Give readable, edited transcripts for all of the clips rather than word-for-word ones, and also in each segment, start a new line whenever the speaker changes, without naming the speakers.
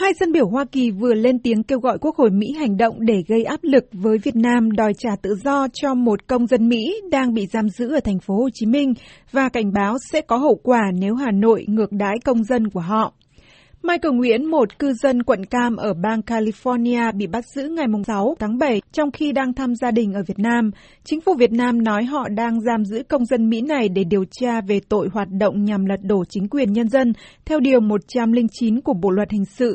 Hai dân biểu Hoa Kỳ vừa lên tiếng kêu gọi Quốc hội Mỹ hành động để gây áp lực với Việt Nam đòi trả tự do cho một công dân Mỹ đang bị giam giữ ở thành phố Hồ Chí Minh và cảnh báo sẽ có hậu quả nếu Hà Nội ngược đãi công dân của họ. Michael Nguyễn, một cư dân quận Cam ở bang California bị bắt giữ ngày 6 tháng 7 trong khi đang thăm gia đình ở Việt Nam. Chính phủ Việt Nam nói họ đang giam giữ công dân Mỹ này để điều tra về tội hoạt động nhằm lật đổ chính quyền nhân dân theo Điều 109 của Bộ Luật Hình sự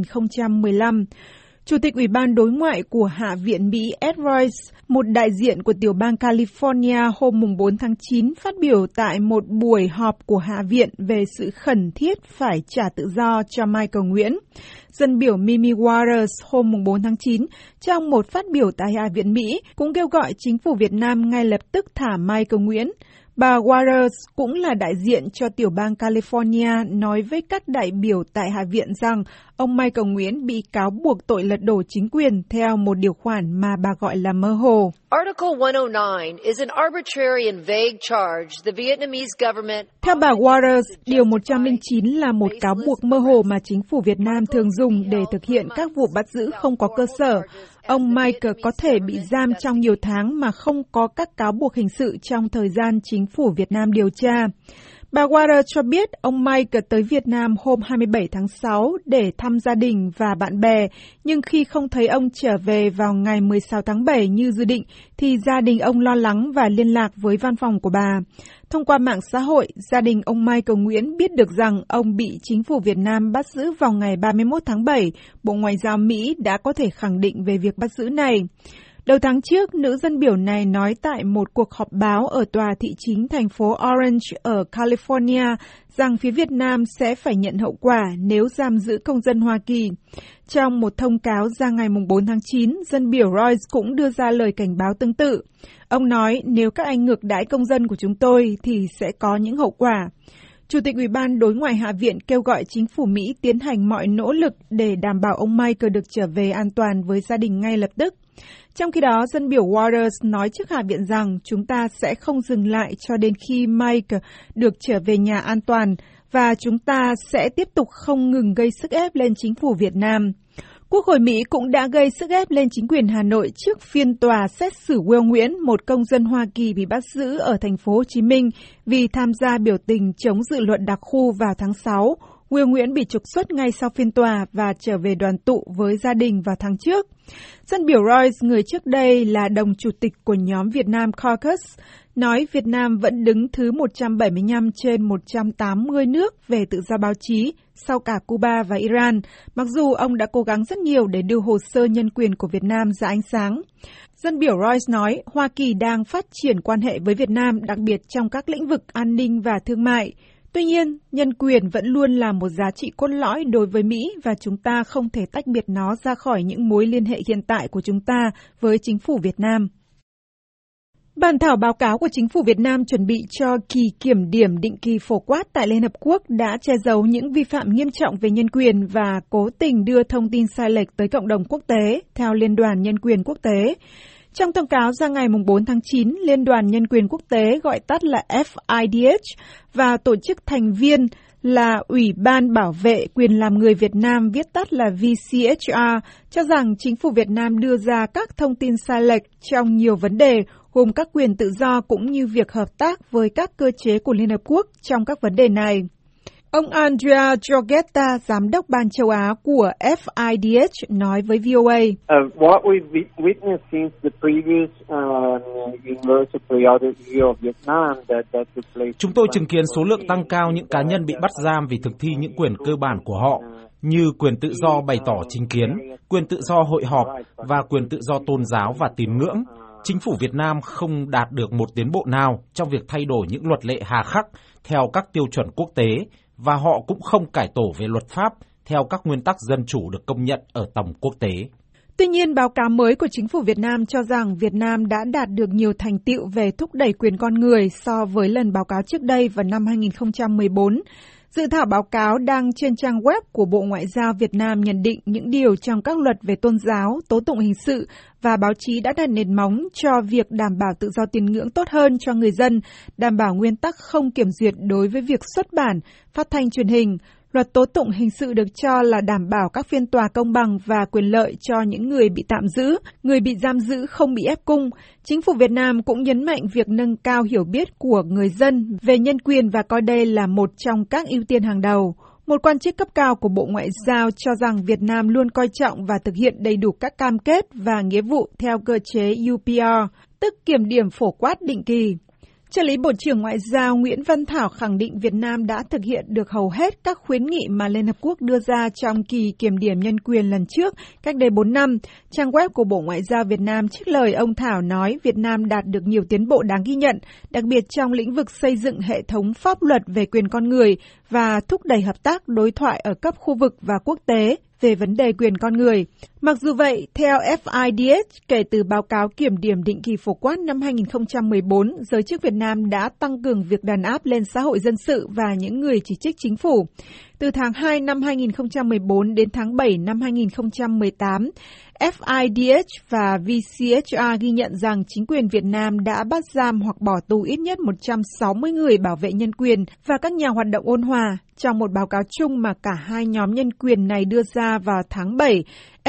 2015. Chủ tịch Ủy ban Đối ngoại của Hạ viện Mỹ Ed Royce, một đại diện của tiểu bang California hôm 4 tháng 9, phát biểu tại một buổi họp của Hạ viện về sự khẩn thiết phải trả tự do cho Michael Nguyễn. Dân biểu Mimi Waters hôm 4 tháng 9, trong một phát biểu tại Hạ viện Mỹ, cũng kêu gọi chính phủ Việt Nam ngay lập tức thả Michael Nguyễn. Bà Waters cũng là đại diện cho tiểu bang California nói với các đại biểu tại Hạ viện rằng ông Michael Nguyễn bị cáo buộc tội lật đổ chính quyền theo một điều khoản mà bà gọi là mơ hồ.
Article 109 is an arbitrary and vague charge the Vietnamese government.
Theo bà Waters, Điều 109 là một cáo buộc mơ hồ mà chính phủ Việt Nam thường dùng để thực hiện các vụ bắt giữ không có cơ sở. Ông Michael có thể bị giam trong nhiều tháng mà không có các cáo buộc hình sự trong thời gian chính phủ Việt Nam điều tra. Bà Waters cho biết ông Michael tới Việt Nam hôm 27 tháng 6 để thăm gia đình và bạn bè, nhưng khi không thấy ông trở về vào ngày 16 tháng 7 như dự định, thì gia đình ông lo lắng và liên lạc với văn phòng của bà. Thông qua mạng xã hội, gia đình ông Michael Nguyễn biết được rằng ông bị chính phủ Việt Nam bắt giữ vào ngày 31 tháng 7. Bộ Ngoại giao Mỹ đã có thể khẳng định về việc bắt giữ này. Đầu tháng trước, nữ dân biểu này nói tại một cuộc họp báo ở tòa thị chính thành phố Orange ở California rằng phía Việt Nam sẽ phải nhận hậu quả nếu giam giữ công dân Hoa Kỳ. Trong một thông cáo ra ngày 4 tháng 9, dân biểu Royce cũng đưa ra lời cảnh báo tương tự. Ông nói nếu các anh ngược đãi công dân của chúng tôi thì sẽ có những hậu quả. Chủ tịch Ủy ban Đối ngoại Hạ viện kêu gọi chính phủ Mỹ tiến hành mọi nỗ lực để đảm bảo ông Michael được trở về an toàn với gia đình ngay lập tức. Trong khi đó, dân biểu Waters nói trước Hạ viện rằng chúng ta sẽ không dừng lại cho đến khi Michael được trở về nhà an toàn và chúng ta sẽ tiếp tục không ngừng gây sức ép lên chính phủ Việt Nam. Quốc hội Mỹ cũng đã gây sức ép lên chính quyền Hà Nội trước phiên tòa xét xử Will Nguyễn, một công dân Hoa Kỳ bị bắt giữ ở thành phố Hồ Chí Minh vì tham gia biểu tình chống dự luật đặc khu vào tháng 6. Will Nguyễn bị trục xuất ngay sau phiên tòa và trở về đoàn tụ với gia đình vào tháng trước. Dân biểu Royce, người trước đây là đồng chủ tịch của nhóm Việt Nam Caucus, nói Việt Nam vẫn đứng thứ 175 trên 180 nước về tự do báo chí sau cả Cuba và Iran, mặc dù ông đã cố gắng rất nhiều để đưa hồ sơ nhân quyền của Việt Nam ra ánh sáng. Dân biểu Royce nói Hoa Kỳ đang phát triển quan hệ với Việt Nam, đặc biệt trong các lĩnh vực an ninh và thương mại. Tuy nhiên, nhân quyền vẫn luôn là một giá trị cốt lõi đối với Mỹ và chúng ta không thể tách biệt nó ra khỏi những mối liên hệ hiện tại của chúng ta với chính phủ Việt Nam. Bản thảo báo cáo của chính phủ Việt Nam chuẩn bị cho kỳ kiểm điểm định kỳ phổ quát tại Liên Hợp Quốc đã che giấu những vi phạm nghiêm trọng về nhân quyền và cố tình đưa thông tin sai lệch tới cộng đồng quốc tế, theo Liên đoàn Nhân quyền Quốc tế. Trong thông cáo ra ngày 4 tháng 9, Liên đoàn Nhân quyền Quốc tế gọi tắt là FIDH và tổ chức thành viên là Ủy ban Bảo vệ quyền làm người Việt Nam viết tắt là VCHR cho rằng chính phủ Việt Nam đưa ra các thông tin sai lệch trong nhiều vấn đề gồm các quyền tự do cũng như việc hợp tác với các cơ chế của Liên Hợp Quốc trong các vấn đề này. Ông Andrea Giorgetta, giám đốc Ban châu Á của FIDH, nói với VOA.
What we've witnessed since the previous universal periodic review of Vietnam that took place.
Chúng tôi chứng kiến số lượng tăng cao những cá nhân bị bắt giam vì thực thi những quyền cơ bản của họ, như quyền tự do bày tỏ chính kiến, quyền tự do hội họp và quyền tự do tôn giáo và tín ngưỡng. Chính phủ Việt Nam không đạt được một tiến bộ nào trong việc thay đổi những luật lệ hà khắc theo các tiêu chuẩn quốc tế, và họ cũng không cải tổ về luật pháp theo các nguyên tắc dân chủ được công nhận ở tầm quốc tế.
Tuy nhiên, báo cáo mới của chính phủ Việt Nam cho rằng Việt Nam đã đạt được nhiều thành tựu về thúc đẩy quyền con người so với lần báo cáo trước đây vào năm 2014. Dự thảo báo cáo đăng trên trang web của Bộ Ngoại giao Việt Nam nhận định những điều trong các luật về tôn giáo, tố tụng hình sự và báo chí đã đặt nền móng cho việc đảm bảo tự do tín ngưỡng tốt hơn cho người dân, đảm bảo nguyên tắc không kiểm duyệt đối với việc xuất bản, phát thanh truyền hình, Luật tố tụng hình sự được cho là đảm bảo các phiên tòa công bằng và quyền lợi cho những người bị tạm giữ, người bị giam giữ không bị ép cung. Chính phủ Việt Nam cũng nhấn mạnh việc nâng cao hiểu biết của người dân về nhân quyền và coi đây là một trong các ưu tiên hàng đầu. Một quan chức cấp cao của Bộ Ngoại giao cho rằng Việt Nam luôn coi trọng và thực hiện đầy đủ các cam kết và nghĩa vụ theo cơ chế UPR, tức kiểm điểm phổ quát định kỳ. Trợ lý Bộ trưởng Ngoại giao Nguyễn Văn Thảo khẳng định Việt Nam đã thực hiện được hầu hết các khuyến nghị mà Liên Hợp Quốc đưa ra trong kỳ kiểm điểm nhân quyền lần trước, cách đây 4 năm. Trang web của Bộ Ngoại giao Việt Nam trích lời ông Thảo nói Việt Nam đạt được nhiều tiến bộ đáng ghi nhận, đặc biệt trong lĩnh vực xây dựng hệ thống pháp luật về quyền con người và thúc đẩy hợp tác đối thoại ở cấp khu vực và quốc tế về vấn đề quyền con người. Mặc dù vậy, theo FIDH, kể từ báo cáo kiểm điểm định kỳ phổ quát năm 2014, giới chức Việt Nam đã tăng cường việc đàn áp lên xã hội dân sự và những người chỉ trích chính phủ. Từ tháng 2 năm 2014 đến tháng 7 năm 2018, FIDH và VCHR ghi nhận rằng chính quyền Việt Nam đã bắt giam hoặc bỏ tù ít nhất 160 người bảo vệ nhân quyền và các nhà hoạt động ôn hòa. Trong một báo cáo chung mà cả hai nhóm nhân quyền này đưa ra vào tháng 7,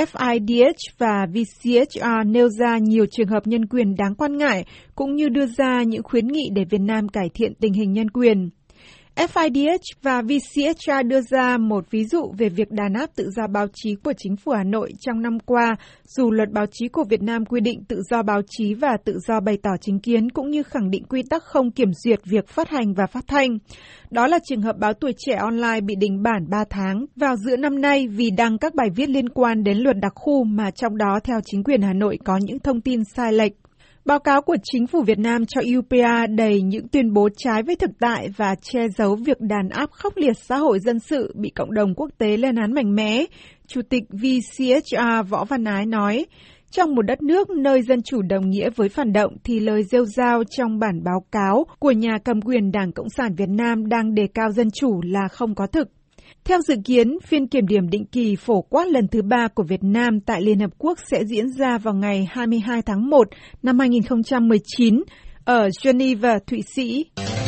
FIDH và VCHR nêu ra nhiều trường hợp nhân quyền đáng quan ngại, cũng như đưa ra những khuyến nghị để Việt Nam cải thiện tình hình nhân quyền. FIDH và VCHR đưa ra một ví dụ về việc đàn áp tự do báo chí của chính phủ Hà Nội trong năm qua, dù luật báo chí của Việt Nam quy định tự do báo chí và tự do bày tỏ chính kiến, cũng như khẳng định quy tắc không kiểm duyệt việc phát hành và phát thanh. Đó là trường hợp báo Tuổi Trẻ Online bị đình bản 3 tháng vào giữa năm nay vì đăng các bài viết liên quan đến luật đặc khu mà trong đó theo chính quyền Hà Nội có những thông tin sai lệch. Báo cáo của chính phủ Việt Nam cho UPR đầy những tuyên bố trái với thực tại và che giấu việc đàn áp khốc liệt xã hội dân sự bị cộng đồng quốc tế lên án mạnh mẽ. Chủ tịch VCHR Võ Văn Ái nói, trong một đất nước nơi dân chủ đồng nghĩa với phản động thì lời rêu rao trong bản báo cáo của nhà cầm quyền Đảng Cộng sản Việt Nam đang đề cao dân chủ là không có thực. Theo dự kiến, phiên kiểm điểm định kỳ phổ quát lần thứ 3 của Việt Nam tại Liên Hợp Quốc sẽ diễn ra vào ngày 22 tháng 1 năm 2019 ở Geneva, Thụy Sĩ.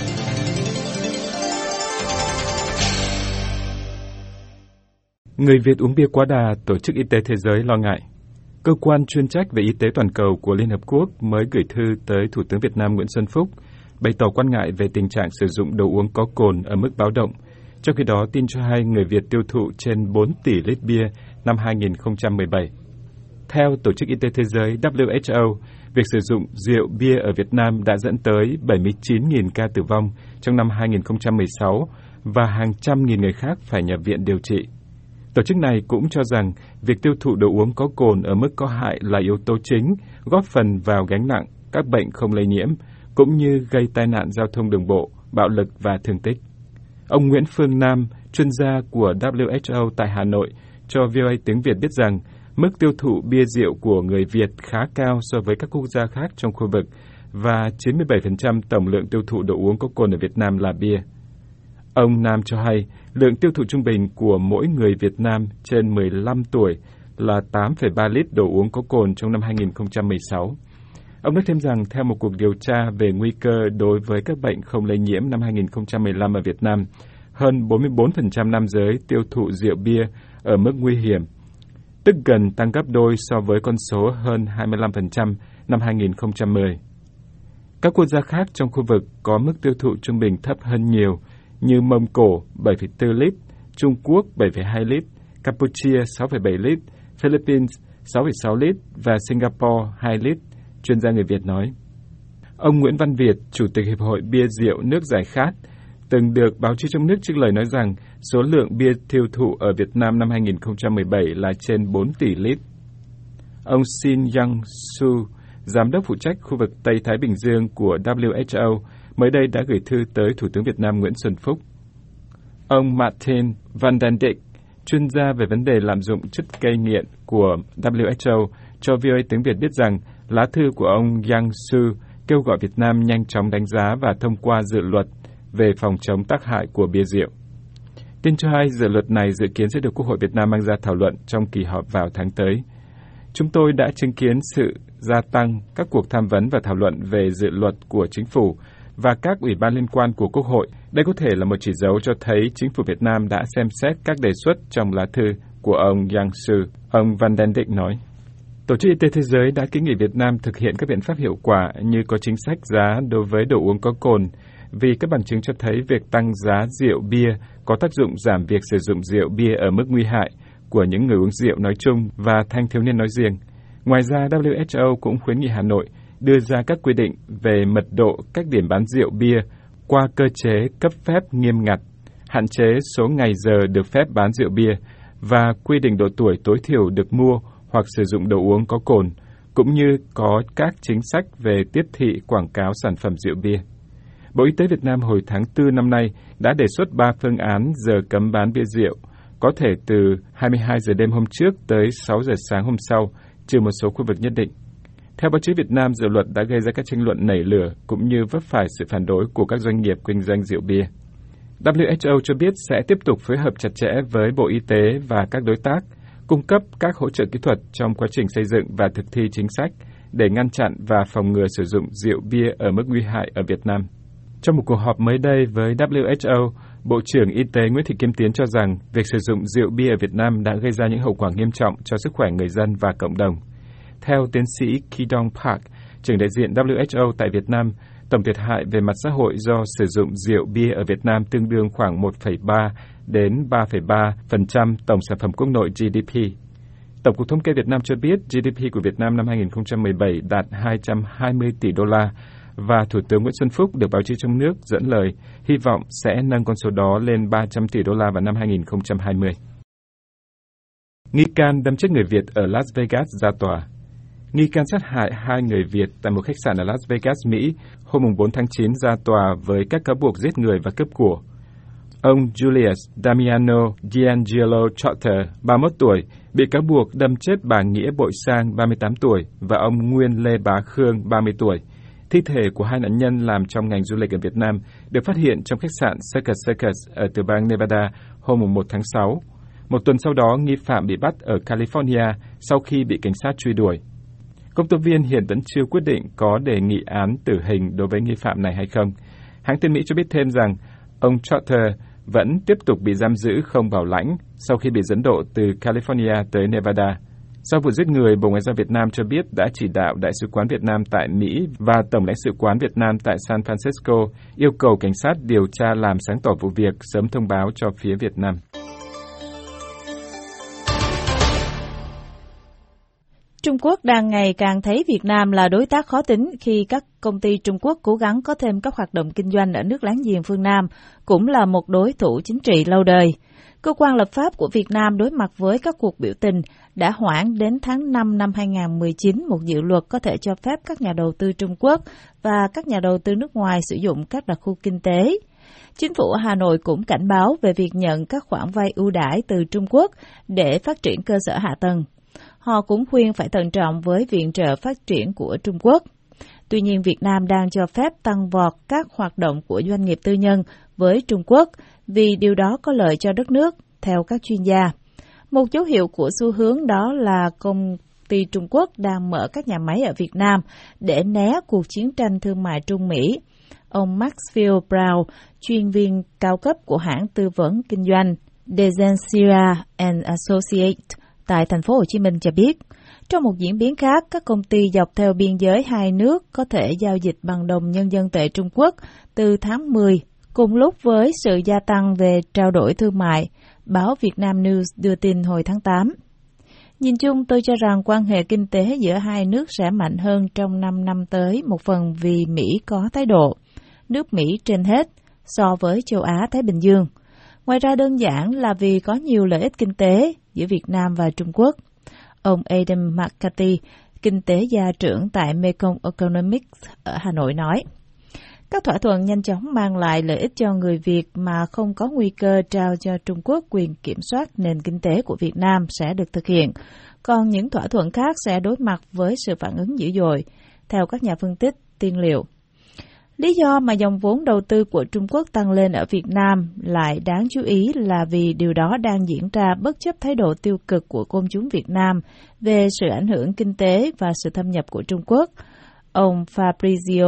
Người Việt uống bia quá đà, Tổ chức Y tế Thế giới lo ngại. Cơ quan chuyên trách về y tế toàn cầu của Liên Hợp Quốc mới gửi thư tới Thủ tướng Việt Nam Nguyễn Xuân Phúc, bày tỏ quan ngại về tình trạng sử dụng đồ uống có cồn ở mức báo động. Trong khi đó, tin cho hay người Việt tiêu thụ trên 4 tỷ lít bia năm 2017. Theo Tổ chức Y tế Thế giới WHO, việc sử dụng rượu bia ở Việt Nam đã dẫn tới 79.000 ca tử vong trong năm 2016 và hàng trăm nghìn người khác phải nhập viện điều trị. Tổ chức này cũng cho rằng việc tiêu thụ đồ uống có cồn ở mức có hại là yếu tố chính, góp phần vào gánh nặng các bệnh không lây nhiễm, cũng như gây tai nạn giao thông đường bộ, bạo lực và thương tích. Ông Nguyễn Phương Nam, chuyên gia của WHO tại Hà Nội, cho VOA tiếng Việt biết rằng mức tiêu thụ bia rượu của người Việt khá cao so với các quốc gia khác trong khu vực và 97% tổng lượng tiêu thụ đồ uống có cồn ở Việt Nam là bia. Ông Nam cho hay lượng tiêu thụ trung bình của mỗi người Việt Nam trên 15 tuổi là 8,3 lít đồ uống có cồn trong năm 2016. Ông nói thêm rằng theo một cuộc điều tra về nguy cơ đối với các bệnh không lây nhiễm năm 2015 ở Việt Nam, hơn 44% nam giới tiêu thụ rượu bia ở mức nguy hiểm, tức gần tăng gấp đôi so với con số hơn 25% năm 2010. Các quốc gia khác trong khu vực có mức tiêu thụ trung bình thấp hơn nhiều như Mông Cổ 7,4 lít, Trung Quốc 7,2 lít, Campuchia 6,7 lít, Philippines 6,6 lít và Singapore 2 lít, chuyên gia người Việt nói. Ông Nguyễn Văn Việt, Chủ tịch Hiệp hội Bia Rượu Nước Giải Khát, từng được báo chí trong nước trích lời nói rằng số lượng bia tiêu thụ ở Việt Nam năm 2017 là trên 4 tỷ lít. Ông Shin Young Soo, Giám đốc phụ trách khu vực Tây Thái Bình Dương của WHO, mới đây đã gửi thư tới Thủ tướng Việt Nam Nguyễn Xuân Phúc. Ông Martin Van den Dijk, chuyên gia về vấn đề lạm dụng chất gây nghiện của WHO, cho VOA tiếng Việt biết rằng lá thư của ông Yang Su kêu gọi Việt Nam nhanh chóng đánh giá và thông qua dự luật về phòng chống tác hại của bia rượu. Tin cho hay dự luật này dự kiến sẽ được Quốc hội Việt Nam mang ra thảo luận trong kỳ họp vào tháng tới. Chúng tôi đã chứng kiến sự gia tăng các cuộc tham vấn và thảo luận về dự luật của chính phủ và các ủy ban liên quan của Quốc hội. Đây có thể là một chỉ dấu cho thấy chính phủ Việt Nam đã xem xét các đề xuất trong lá thư của ông Yang Su, ông Van Den Dijk nói. Tổ chức Y tế Thế giới đã kiến nghị Việt Nam thực hiện các biện pháp hiệu quả như có chính sách giá đối với đồ uống có cồn, vì các bằng chứng cho thấy việc tăng giá rượu bia có tác dụng giảm việc sử dụng rượu bia ở mức nguy hại của những người uống rượu nói chung và thanh thiếu niên nói riêng. Ngoài ra, WHO cũng khuyến nghị Hà Nội đưa ra các quy định về mật độ các điểm bán rượu bia qua cơ chế cấp phép nghiêm ngặt, hạn chế số ngày giờ được phép bán rượu bia và quy định độ tuổi tối thiểu được mua hoặc sử dụng đồ uống có cồn, cũng như có các chính sách về tiếp thị quảng cáo sản phẩm rượu bia. Bộ Y tế Việt Nam hồi tháng 4 năm nay đã đề xuất 3 phương án giờ cấm bán bia rượu, có thể từ 22 giờ đêm hôm trước tới 6 giờ sáng hôm sau, trừ một số khu vực nhất định. Theo báo chí Việt Nam, dự luật đã gây ra các tranh luận nảy lửa cũng như vấp phải sự phản đối của các doanh nghiệp kinh doanh rượu bia. WHO cho biết sẽ tiếp tục phối hợp chặt chẽ với Bộ Y tế và các đối tác, cung cấp các hỗ trợ kỹ thuật trong quá trình xây dựng và thực thi chính sách để ngăn chặn và phòng ngừa sử dụng rượu bia ở mức nguy hại ở Việt Nam. Trong một cuộc họp mới đây với WHO, Bộ trưởng Y tế Nguyễn Thị Kim Tiến cho rằng việc sử dụng rượu bia ở Việt Nam đã gây ra những hậu quả nghiêm trọng cho sức khỏe người dân và cộng đồng. Theo tiến sĩ Ki-dong Park, trưởng đại diện WHO tại Việt Nam, tổng thiệt hại về mặt xã hội do sử dụng rượu bia ở Việt Nam tương đương khoảng 1,3 đến 3,3% tổng sản phẩm quốc nội GDP. Tổng cục Thống kê Việt Nam cho biết GDP của Việt Nam năm 2017 đạt 220 tỷ đô la và Thủ tướng Nguyễn Xuân Phúc được báo chí trong nước dẫn lời hy vọng sẽ nâng con số đó lên 300 tỷ đô la vào năm 2020. Nghi can đâm chết người Việt ở Las Vegas ra tòa. Nghi can sát hại 2 người Việt tại một khách sạn ở Las Vegas, Mỹ hôm 4 tháng 9 ra tòa với các cáo buộc giết người và cướp của. Ông Julius Damiano D'Angelo Trotter, 31 tuổi, bị cáo buộc đâm chết bà Nghĩa Bội Sang, 38 tuổi, và ông Nguyên Lê Bá Khương, 30 tuổi. Thi thể của 2 nạn nhân làm trong ngành du lịch ở Việt Nam được phát hiện trong khách sạn Circus ở tiểu bang Nevada hôm 1 tháng 6. Một tuần sau đó, nghi phạm bị bắt ở California sau khi bị cảnh sát truy đuổi. Công tố viên hiện vẫn chưa quyết định có đề nghị án tử hình đối với nghi phạm này hay không. Hãng tin Mỹ cho biết thêm rằng ông Trotter vẫn tiếp tục bị giam giữ không bảo lãnh sau khi bị dẫn độ từ California tới Nevada. Sau vụ giết người, Bộ Ngoại giao Việt Nam cho biết đã chỉ đạo Đại sứ quán Việt Nam tại Mỹ và Tổng lãnh sự quán Việt Nam tại San Francisco yêu cầu cảnh sát điều tra làm sáng tỏ vụ việc, sớm thông báo cho phía Việt Nam.
Trung Quốc đang ngày càng thấy Việt Nam là đối tác khó tính khi các công ty Trung Quốc cố gắng có thêm các hoạt động kinh doanh ở nước láng giềng phương Nam, cũng là một đối thủ chính trị lâu đời. Cơ quan lập pháp của Việt Nam đối mặt với các cuộc biểu tình đã hoãn đến tháng 5 năm 2019 một dự luật có thể cho phép các nhà đầu tư Trung Quốc và các nhà đầu tư nước ngoài sử dụng các đặc khu kinh tế. Chính phủ Hà Nội cũng cảnh báo về việc nhận các khoản vay ưu đãi từ Trung Quốc để phát triển cơ sở hạ tầng. Họ cũng khuyên phải thận trọng với viện trợ phát triển của Trung Quốc. Tuy nhiên, Việt Nam đang cho phép tăng vọt các hoạt động của doanh nghiệp tư nhân với Trung Quốc vì điều đó có lợi cho đất nước, theo các chuyên gia. Một dấu hiệu của xu hướng đó là công ty Trung Quốc đang mở các nhà máy ở Việt Nam để né cuộc chiến tranh thương mại Trung Mỹ. Ông Maxfield Brown, chuyên viên cao cấp của hãng tư vấn kinh doanh Desensia and Associates tại thành phố Hồ Chí Minh cho biết, trong một diễn biến khác, các công ty dọc theo biên giới hai nước có thể giao dịch bằng đồng nhân dân tệ Trung Quốc từ tháng 10, cùng lúc với sự gia tăng về trao đổi thương mại, báo Việt Nam News đưa tin hồi tháng 8. Nhìn chung, tôi cho rằng quan hệ kinh tế giữa hai nước sẽ mạnh hơn trong 5 năm tới, một phần vì Mỹ có thái độ nước Mỹ trên hết so với châu Á-Thái Bình Dương. Ngoài ra đơn giản là vì có nhiều lợi ích kinh tế giữa Việt Nam và Trung Quốc. Ông Adam McCarthy, kinh tế gia trưởng tại Mekong Economics ở Hà Nội nói, các thỏa thuận nhanh chóng mang lại lợi ích cho người Việt mà không có nguy cơ trao cho Trung Quốc quyền kiểm soát nền kinh tế của Việt Nam sẽ được thực hiện, còn những thỏa thuận khác sẽ đối mặt với sự phản ứng dữ dội, theo các nhà phân tích tiên liệu. Lý do mà dòng vốn đầu tư của Trung Quốc tăng lên ở Việt Nam lại đáng chú ý là vì điều đó đang diễn ra bất chấp thái độ tiêu cực của công chúng Việt Nam về sự ảnh hưởng kinh tế và sự thâm nhập của Trung Quốc. Ông Fabrizio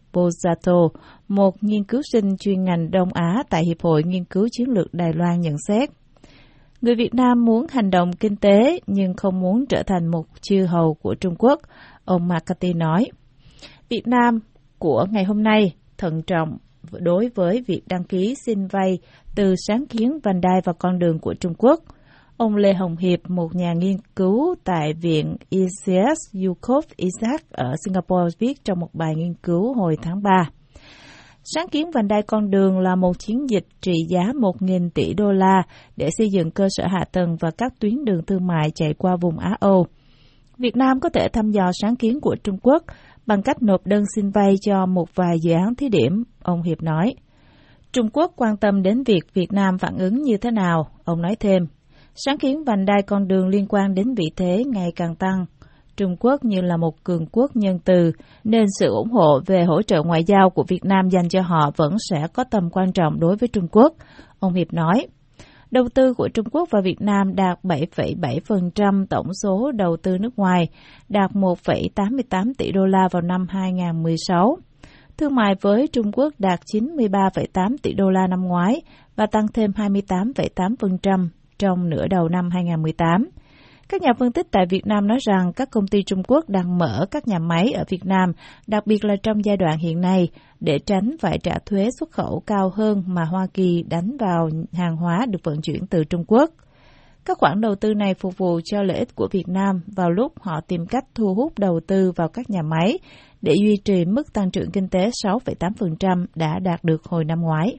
Bozato, một nghiên cứu sinh chuyên ngành Đông Á tại Hiệp hội Nghiên cứu Chiến lược Đài Loan nhận xét. Người Việt Nam muốn hành động kinh tế nhưng không muốn trở thành một chư hầu của Trung Quốc, ông McCarthy nói. Việt Nam của ngày hôm nay thận trọng đối với việc đăng ký xin vay từ sáng kiến vành đai và con đường của Trung Quốc. Ông Lê Hồng Hiệp, một nhà nghiên cứu tại Viện ECS Yukof Isaac ở Singapore viết trong một bài nghiên cứu hồi tháng 3. Sáng kiến vành đai con đường là một chiến dịch trị giá 1.000 tỷ đô la để xây dựng cơ sở hạ tầng và các tuyến đường thương mại chạy qua vùng Á-Âu. Việt Nam có thể thăm dò sáng kiến của Trung Quốc bằng cách nộp đơn xin vay cho một vài dự án thí điểm, ông Hiệp nói. Trung Quốc quan tâm đến việc Việt Nam phản ứng như thế nào, ông nói thêm. Sáng kiến vành đai con đường liên quan đến vị thế ngày càng tăng. Trung Quốc như là một cường quốc nhân từ, nên sự ủng hộ về hỗ trợ ngoại giao của Việt Nam dành cho họ vẫn sẽ có tầm quan trọng đối với Trung Quốc, ông Hiệp nói. Đầu tư của Trung Quốc vào Việt Nam đạt 7,7% tổng số đầu tư nước ngoài, đạt 1,88 tỷ đô la vào năm 2016. Thương mại với Trung Quốc đạt 93,8 tỷ đô la năm ngoái và tăng thêm 28,8% trong nửa đầu năm 2018. Các nhà phân tích tại Việt Nam nói rằng các công ty Trung Quốc đang mở các nhà máy ở Việt Nam, đặc biệt là trong giai đoạn hiện nay, để tránh phải trả thuế xuất khẩu cao hơn mà Hoa Kỳ đánh vào hàng hóa được vận chuyển từ Trung Quốc. Các khoản đầu tư này phục vụ cho lợi ích của Việt Nam vào lúc họ tìm cách thu hút đầu tư vào các nhà máy để duy trì mức tăng trưởng kinh tế 6,8% đã đạt được hồi năm ngoái.